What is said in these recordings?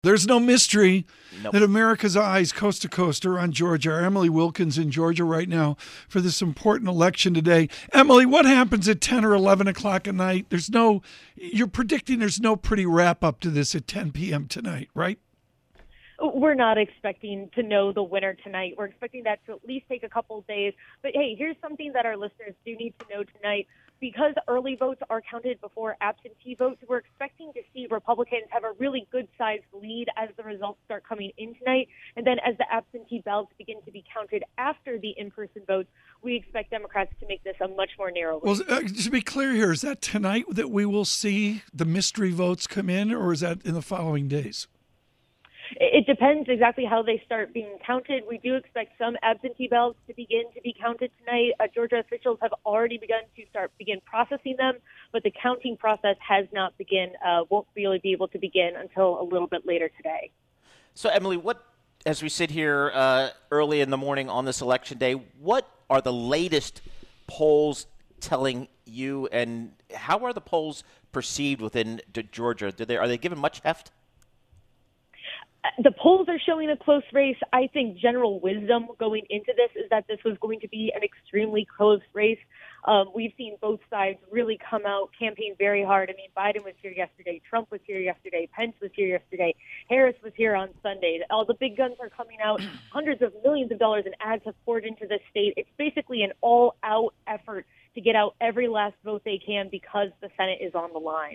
There's no mystery Nope. that America's eyes coast to coast are on Georgia. Our Emily Wilkins in Georgia right now for this important election today. Emily, what happens at 10 or 11 o'clock at night? You're predicting there's no pretty wrap up to this at 10 p.m. tonight, right? We're not expecting to know the winner tonight. We're expecting that to at least take a couple of days. But hey, here's something that our listeners do need to know tonight. Because early votes are counted before absentee votes, we're expecting to see Republicans have a really good-sized lead as the results start coming in tonight. And then as the absentee ballots begin to be counted after the in-person votes, we expect Democrats to make this a much more narrow lead. Well, just to be clear here, is that tonight that we will see the mystery votes come in, or is that in the following days? It depends exactly how they start being counted. We do expect some absentee ballots to begin to be counted tonight. Georgia officials have already begun to begin processing them, but the counting process has not won't really be able to begin until a little bit later today. So, Emily, as we sit here early in the morning on this election day, what are the latest polls telling you, and how are the polls perceived within Georgia? Are they given much heft? The polls are showing a close race. I think general wisdom going into this is that this was going to be an extremely close race. We've seen both sides really come out, campaign very hard. I mean, Biden was here yesterday. Trump was here yesterday. Pence was here yesterday. Harris was here on Sunday. All the big guns are coming out. Hundreds of millions of dollars in ads have poured into this state. It's basically an all-out effort to get out every last vote they can because the Senate is on the line.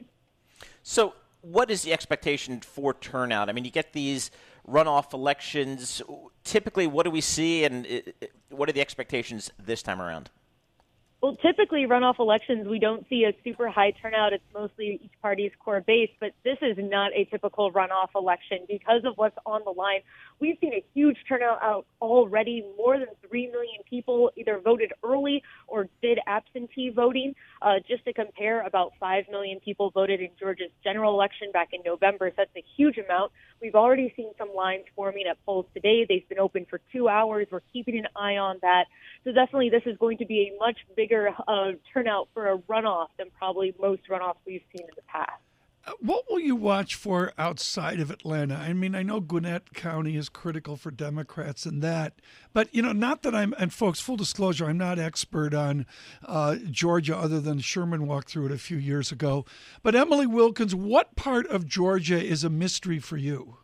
So, what is the expectation for turnout? I mean, you get these runoff elections. Typically, what do we see, and what are the expectations this time around? Well, typically runoff elections, we don't see a super high turnout. It's mostly each party's core base, but this is not a typical runoff election because of what's on the line. We've seen a huge turnout out already. More than 3 million people either voted early or did absentee voting. Just to compare, about 5 million people voted in Georgia's general election back in November. So that's a huge amount. We've already seen some lines forming at polls today. They've been open for 2 hours. We're keeping an eye on that. So definitely this is going to be a much bigger turnout for a runoff than probably most runoffs we've seen in the past. What will you watch for outside of Atlanta? I mean, I know Gwinnett County is critical for Democrats and that, but, not that and folks, full disclosure, I'm not expert on Georgia other than Sherman walked through it a few years ago. But Emily Wilkins, what part of Georgia is a mystery for you?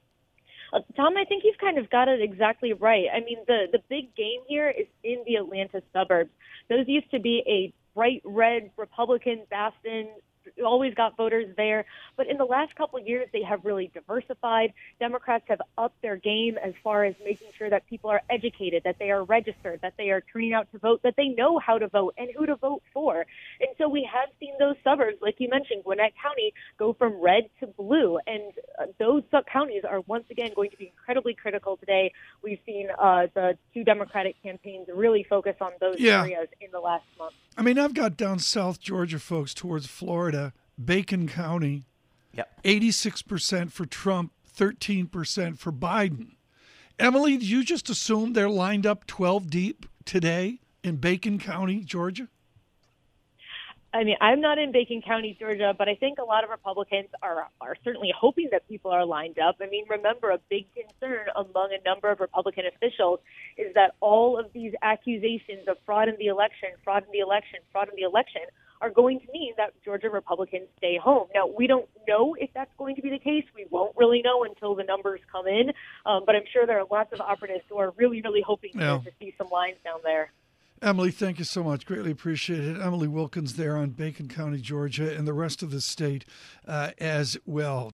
Tom, I think you've kind of got it exactly right. I mean, the big game here is in the Atlanta suburbs. Those used to be a bright red Republican bastion, always got voters there. But in the last couple of years, they have really diversified. Democrats have upped their game as far as making sure that people are educated, that they are registered, that they are turning out to vote, that they know how to vote and who to vote for. And so we have seen those suburbs, like you mentioned, Gwinnett County, go from red to blue. And those counties are once again going to be incredibly critical today. We've seen the two Democratic campaigns really focus on those areas in the last month. I mean, I've got down South Georgia folks towards Florida, Bacon County, 86% for Trump, 13% for Biden. Emily, do you just assume they're lined up 12 deep today in Bacon County, Georgia? I mean, I'm not in Bacon County, Georgia, but I think a lot of Republicans are certainly hoping that people are lined up. I mean, remember, a big concern among a number of Republican officials is that all of these accusations of fraud in the election are going to mean that Georgia Republicans stay home. Now, we don't know if that's going to be the case. We won't really know until the numbers come in, but I'm sure there are lots of operatives who are really, really hoping to see some lines down there. Emily, thank you so much. Greatly appreciate it. Emily Wilkins there on Bacon County, Georgia, and the rest of the state as well.